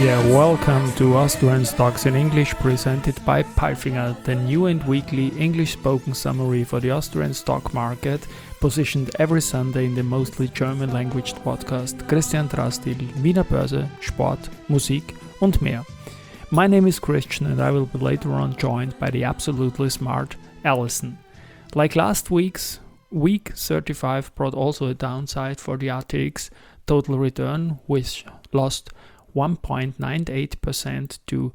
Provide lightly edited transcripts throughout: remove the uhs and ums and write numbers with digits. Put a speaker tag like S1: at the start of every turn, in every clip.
S1: Yeah, welcome to Austrian Stocks in English, presented by Palfinger, the new and weekly English spoken summary for the Austrian stock market, positioned every Sunday in the mostly German language podcast Christian Drastil, Wiener Börse, Sport, Musik und mehr. My name is Christian and I will be later on joined by the absolutely smart Alison. Like last week's, week 35 brought also a downside for the ATX total return, which lost 1.98% to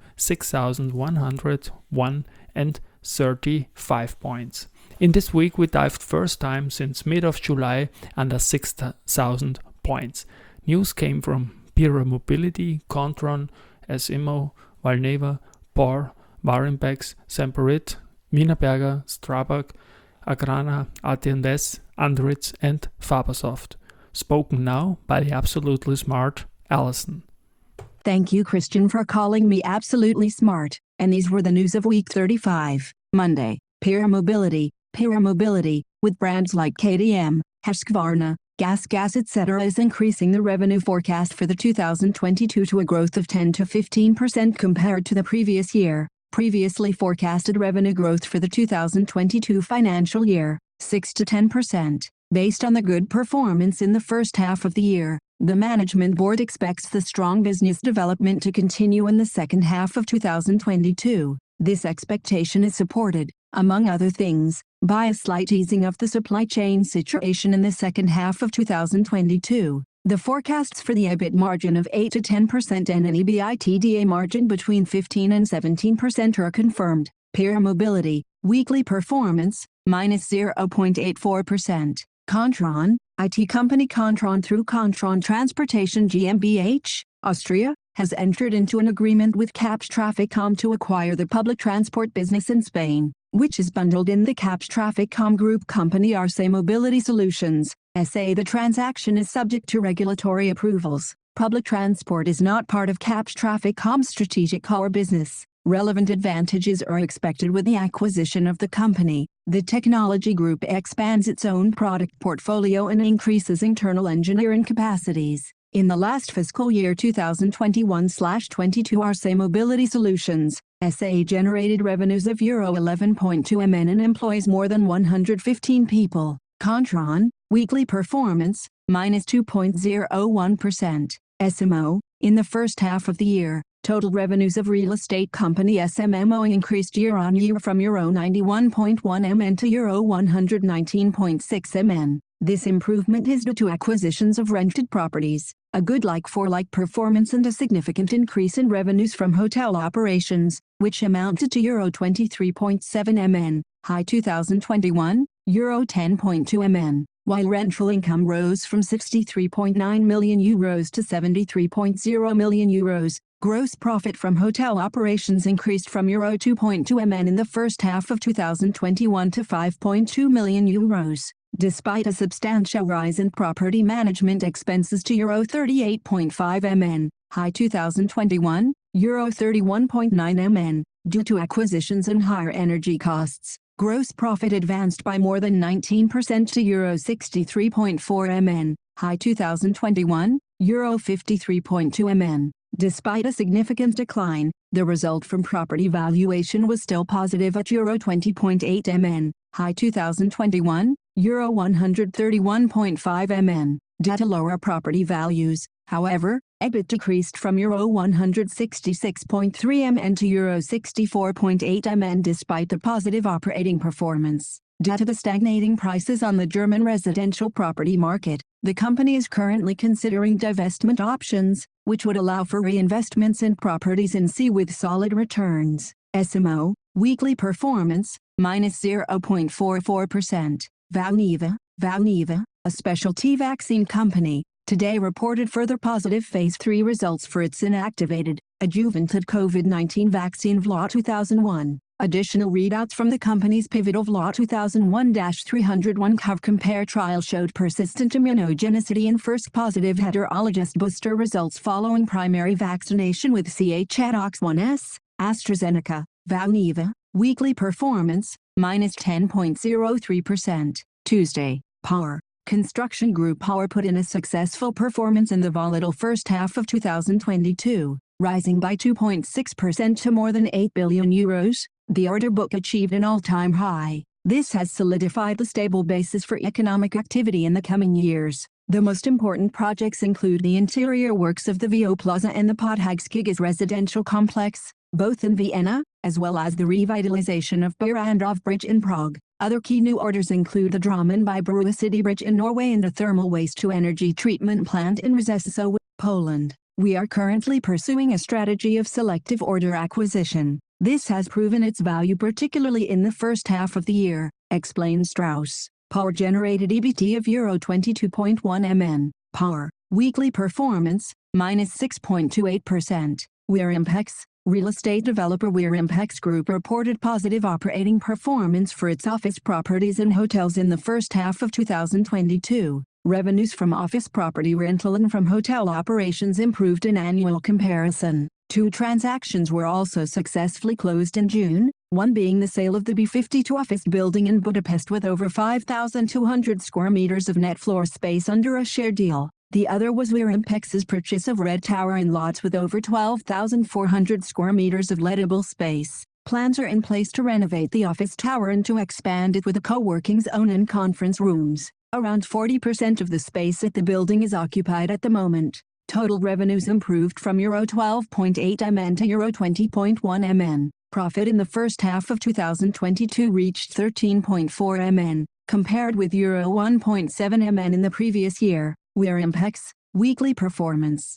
S1: 6,101.35 points. In this week we dived first time since mid of July under 6,000 points. News came from Pierer Mobility, Kontron, S-Immo, Valneva, POR, Warenbex, Semperit, Wienerberger, Strabag, Agrana, AT&S, Andritz and Fabersoft. Spoken now by the absolutely smart Alison.
S2: Thank you, Christian, for calling me absolutely smart. And these were the news of week 35, Monday. Pierer Mobility, with brands like KTM, Husqvarna, Gas etc. is increasing the revenue forecast for the 2022 to a growth of 10 to 15% compared to the previous year. Previously forecasted revenue growth for the 2022 financial year, 6 to 10%. Based on the good performance in the first half of the year, the management board expects the strong business development to continue in the second half of 2022. This expectation is supported, among other things, by a slight easing of the supply chain situation in the second half of 2022. The forecasts for the EBIT margin of 8 to 10% and an EBITDA margin between 15 and 17% are confirmed. Pierer Mobility, weekly performance, minus 0.84%. Kontron, IT company Kontron through Kontron Transportation GmbH, Austria, has entered into an agreement with Kapsch Traficom to acquire the public transport business in Spain, which is bundled in the Kapsch Traficom group company Arce Mobility Solutions, SA. The transaction is subject to regulatory approvals. Public transport is not part of Kapsch Traficom's strategic core business. Relevant advantages are expected with the acquisition of the company. The technology group expands its own product portfolio and increases internal engineering capacities. In the last fiscal year 2021/22, Arce Mobility Solutions, SA generated revenues of Euro 11.2 million and employs more than 115 people. Kontron, weekly performance, minus 2.01%. S-Immo, in the first half of the year, total revenues of real estate company S-Immo increased year-on-year from Euro 91.1 million to Euro 119.6 million. This improvement is due to acquisitions of rented properties, a good like-for-like performance and a significant increase in revenues from hotel operations, which amounted to Euro 23.7 million, high 2021, Euro 10.2 million. While rental income rose from 63.9 million euros to 73.0 million euros, gross profit from hotel operations increased from Euro 2.2 million in the first half of 2021 to 5.2 million euros, despite a substantial rise in property management expenses to Euro 38.5 million, high 2021, Euro 31.9 million, due to acquisitions and higher energy costs. Gross profit advanced by more than 19% to Euro 63.4 million, high 2021, Euro 53.2 million. Despite a significant decline, the result from property valuation was still positive at Euro 20.8 million, high 2021, Euro 131.5 million. Due to lower property values, however, EBIT decreased from Euro 166.3 million to Euro 64.8 million despite the positive operating performance. Due to the stagnating prices on the German residential property market, the company is currently considering divestment options, which would allow for reinvestments in properties in C with solid returns. S-Immo, weekly performance, minus 0.44%. Valneva, a specialty vaccine company, today reported further positive Phase 3 results for its inactivated, adjuvanted COVID-19 vaccine VLA 2001. Additional readouts from the company's pivotal VLA 2001-301 COV-COMPARE trial showed persistent immunogenicity in first positive heterologous booster results following primary vaccination with ChAdOx1S, AstraZeneca. Valneva, weekly performance, minus 10.03%. Tuesday, POR. Construction Group POR put in a successful performance in the volatile first half of 2022. rising by 2.6% to more than €8 billion. The order book achieved an all-time high. This has solidified the stable basis for economic activity in the coming years. The most important projects include the interior works of the VO Plaza and the Podhagskigas residential complex, both in Vienna, as well as the revitalization of Barrandov Bridge in Prague. Other key new orders include the Drammen by Barua City Bridge in Norway and the thermal waste-to-energy treatment plant in Rzeszów, Poland. We are currently pursuing a strategy of selective order acquisition. This has proven its value particularly in the first half of the year, explained Strauss. Power generated EBT of Euro 22.1 million. Power, weekly performance, minus 6.28%. Wearimpex, real estate developer Wearimpex Group reported positive operating performance for its office properties and hotels in the first half of 2022. Revenues from office property rental and from hotel operations improved in annual comparison. 2 transactions were also successfully closed in June, one being the sale of the B52 office building in Budapest with over 5,200 square meters of net floor space under a share deal. The other was Wearimpex's purchase of Red Tower in lots with over 12,400 square meters of lettable space. Plans are in place to renovate the office tower and to expand it with a co-working zone and conference rooms. Around 40% of the space at the building is occupied at the moment. Total revenues improved from Euro 12.8 million to Euro 20.1 million. Profit in the first half of 2022 reached 13.4 million, compared with Euro 1.7 million in the previous year. Wearimpex, weekly performance,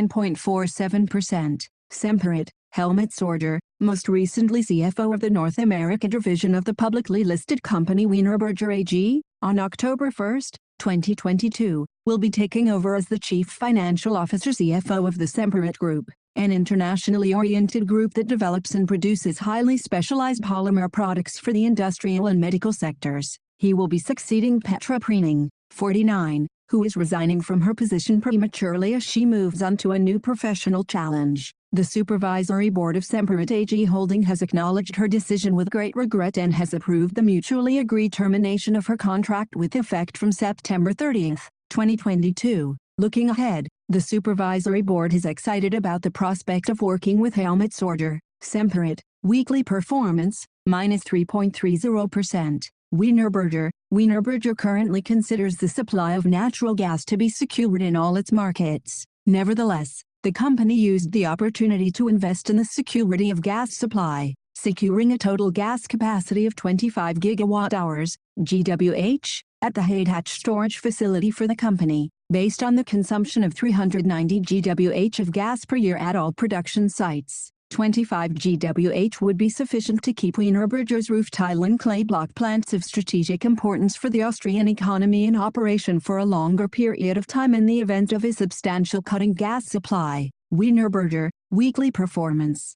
S2: 9.47%. Semperit, Helmut Sorger, most recently CFO of the North America division of the publicly listed company Wienerberger AG, on October 1, 2022, will be taking over as the Chief Financial Officer CFO of the Semperit Group, an internationally oriented group that develops and produces highly specialized polymer products for the industrial and medical sectors. He will be succeeding Petra Preening, 49, who is resigning from her position prematurely as she moves on to a new professional challenge. The Supervisory Board of Semperit AG Holding has acknowledged her decision with great regret and has approved the mutually agreed termination of her contract with effect from September 30, 2022. Looking ahead, the Supervisory Board is excited about the prospect of working with Helmut Sorger. Semperit, weekly performance, minus 3.30%. Wienerberger currently considers the supply of natural gas to be secured in all its markets. Nevertheless, the company used the opportunity to invest in the security of gas supply, securing a total gas capacity of 25 gigawatt-hours, GWh, at the Haidach storage facility for the company, based on the consumption of 390 GWh of gas per year at all production sites. 25 GWh would be sufficient to keep Wienerberger's roof tile and clay block plants of strategic importance for the Austrian economy in operation for a longer period of time in the event of a substantial cut in gas supply. Wienerberger, weekly performance,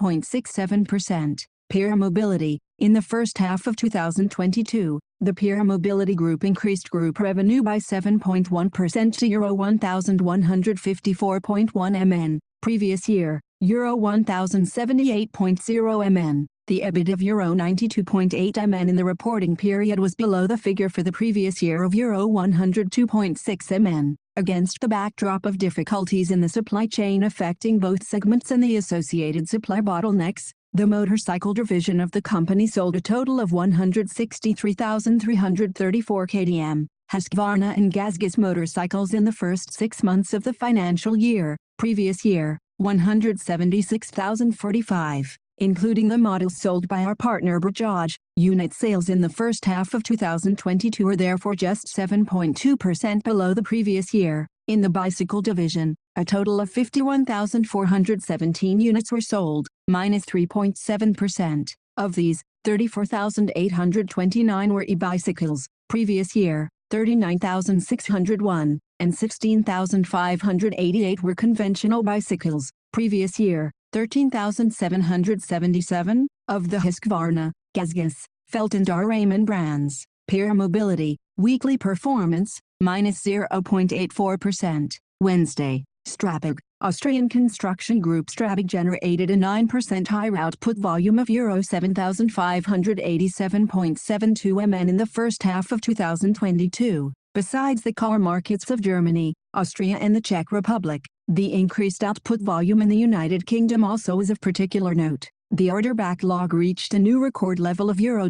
S2: 1.67%. Pierer Mobility, in the first half of 2022, the Pierer Mobility Group increased group revenue by 7.1% to Euro 1,154.1 million. Previous year, Euro 1,078.0 million. The EBIT of Euro 92.8 million in the reporting period was below the figure for the previous year of Euro 102.6 million. Against the backdrop of difficulties in the supply chain affecting both segments and the associated supply bottlenecks, the motorcycle division of the company sold a total of 163,334 KTM, Husqvarna and GASGAS motorcycles in the first 6 months of the financial year. Previous year, 176,045, including the models sold by our partner Bajaj. Unit sales in the first half of 2022 are therefore just 7.2% below the previous year. In the bicycle division, a total of 51,417 units were sold, minus 3.7%. Of these, 34,829 were e-bicycles. Previous year, 39,601, and 16,588 were conventional bicycles. Previous year, 13,777, of the Husqvarna, GASGAS, Felt and Raymond brands. Pierer Mobility, weekly performance, minus 0.84%. Wednesday, Strabag, Austrian construction group Strabag generated a 9% higher output volume of Euro 7,587.72 million in the first half of 2022. Besides the car markets of Germany, Austria and the Czech Republic, The increased output volume in the United Kingdom also is of particular note. The order backlog reached a new record level of Euro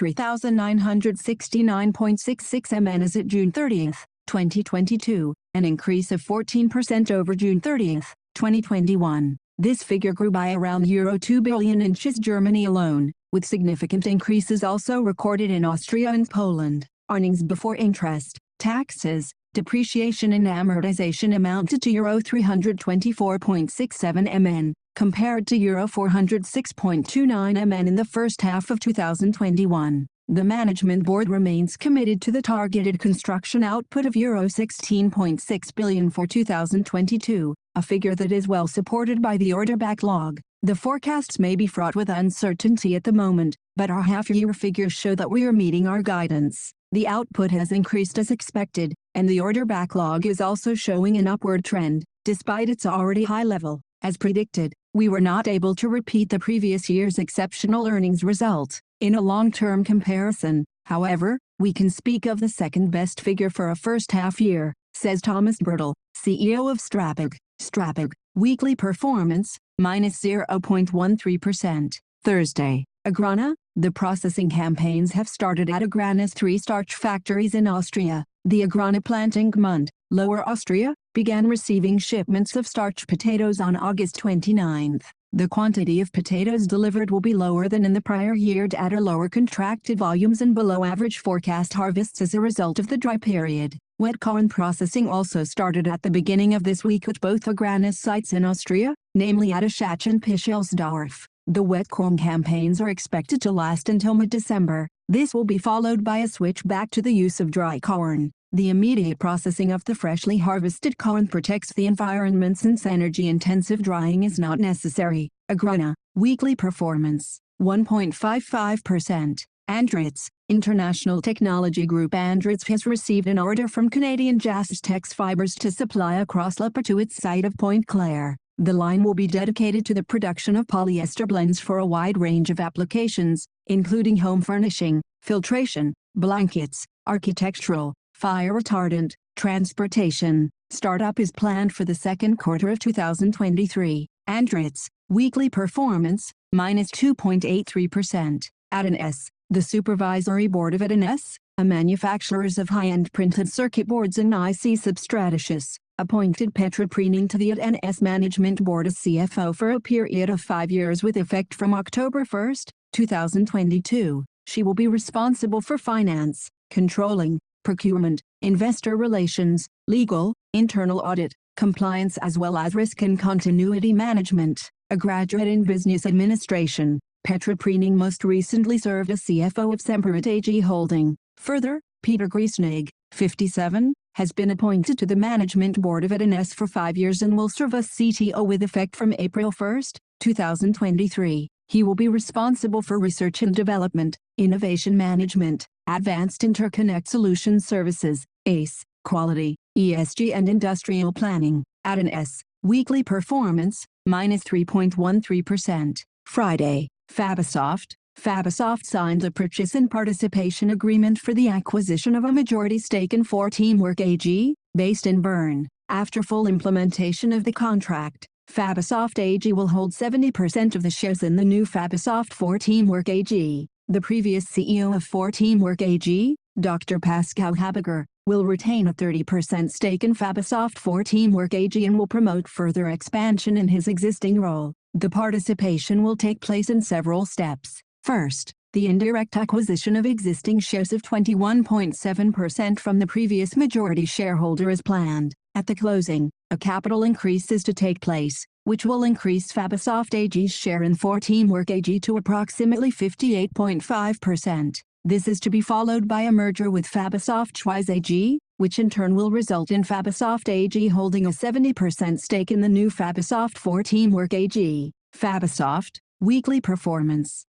S2: 23,969.66 million as at June 30, 2022, an increase of 14% over June 30, 2021. This figure grew by around Euro 2 billion in Germany alone, with significant increases also recorded in Austria and Poland. Earnings before interest, taxes, depreciation and amortization amounted to Euro 324.67 million, compared to Euro 406.29 million in the first half of 2021. The Management Board remains committed to the targeted construction output of Euro 16.6 billion for 2022, a figure that is well supported by the order backlog. The forecasts may be fraught with uncertainty at the moment, but our half-year figures show that we are meeting our guidance. The output has increased as expected, and the order backlog is also showing an upward trend, despite its already high level. As predicted, we were not able to repeat the previous year's exceptional earnings result. In a long-term comparison, however, we can speak of the second-best figure for a first half-year, says Thomas Bertel, CEO of Strabag. Strabag, weekly performance, -0.13%. Thursday, Agrana. The processing campaigns have started at Agrana's 3 starch factories in Austria. The Agrana plant in Gmund, Lower Austria, began receiving shipments of starch potatoes on August 29. The quantity of potatoes delivered will be lower than in the prior year due to lower contracted volumes and below average forecast harvests as a result of the dry period. Wet corn processing also started at the beginning of this week at both Agrana's sites in Austria, namely at Aschach and Pischelsdorf. The wet corn campaigns are expected to last until mid-December. This will be followed by a switch back to the use of dry corn. The immediate processing of the freshly harvested corn protects the environment since energy-intensive drying is not necessary. Agrana, weekly performance, 1.55%. Andritz, International Technology Group. Andritz has received an order from Canadian Jastex Fibers to supply a crosslapper to its site of Point Claire. The line will be dedicated to the production of polyester blends for a wide range of applications, including home furnishing, filtration, blankets, architectural, fire retardant, transportation. Startup is planned for the second quarter of 2023. Andritz, weekly performance, -2.83%. Adans, the supervisory board of Adans, a manufacturers of high-end printed circuit boards and IC substrategies, appointed Petra Preening to the Adans Management Board as CFO for a period of 5 years with effect from October 1, 2022. She will be responsible for finance, controlling, procurement, investor relations, legal, internal audit, compliance as well as risk and continuity management. A graduate in business administration, Petra Preening most recently served as CFO of Semperit AG Holding. Further, Peter Griesnig, 57, has been appointed to the Management Board of Adans for 5 years and will serve as CTO with effect from April 1, 2023. He will be responsible for research and development, innovation management, advanced interconnect solution services, ACE, quality, ESG and industrial planning. Adans, weekly performance, -3.13%. Friday, Fabasoft. Fabasoft signed a purchase and participation agreement for the acquisition of a majority stake in 4 Teamwork AG, based in Bern. After full implementation of the contract, Fabasoft AG will hold 70% of the shares in the new Fabasoft 4 Teamwork AG. The previous CEO of 4 Teamwork AG, Dr. Pascal Habiger, will retain a 30% stake in Fabasoft 4 Teamwork AG and will promote further expansion in his existing role. The participation will take place in several steps. First, the indirect acquisition of existing shares of 21.7% from the previous majority shareholder is planned. At the closing, a capital increase is to take place, which will increase Fabasoft AG's share in 4 Teamwork AG to approximately 58.5%. This is to be followed by a merger with Fabasoft Schweiz AG, which in turn will result in Fabasoft AG holding a 70% stake in the new Fabasoft 4 Teamwork AG. Fabasoft, weekly performance,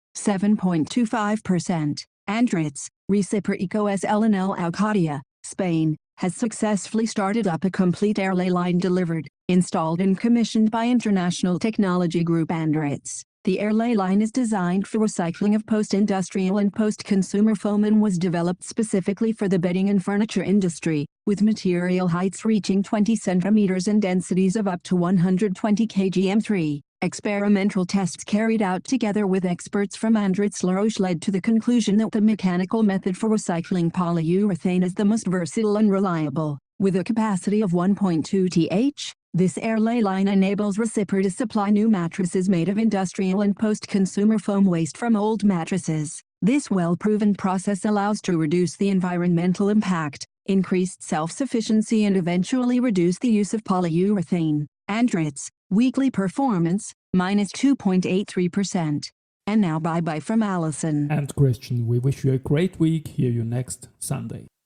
S2: 7.25%. Andritz, Reciproco SL in El Alcadia, Spain, has successfully started up a complete airlay line delivered, installed and commissioned by International Technology Group Andritz. The airlay line is designed for recycling of post-industrial and post-consumer foam and was developed specifically for the bedding and furniture industry. with material heights reaching 20 centimeters and densities of up to 120 kgm3. Experimental tests carried out together with experts from Andritz La Roche led to the conclusion that the mechanical method for recycling polyurethane is the most versatile and reliable. With a capacity of 1.2 th, this airlay line enables Recipar to supply new mattresses made of industrial and post-consumer foam waste from old mattresses. This well-proven process allows to reduce the environmental impact, increased self-sufficiency and eventually reduce the use of polyurethane. Andritz, weekly performance, minus 2.83%. And now bye-bye from Allison.
S1: And Christian, we wish you a great week. Hear you next Sunday.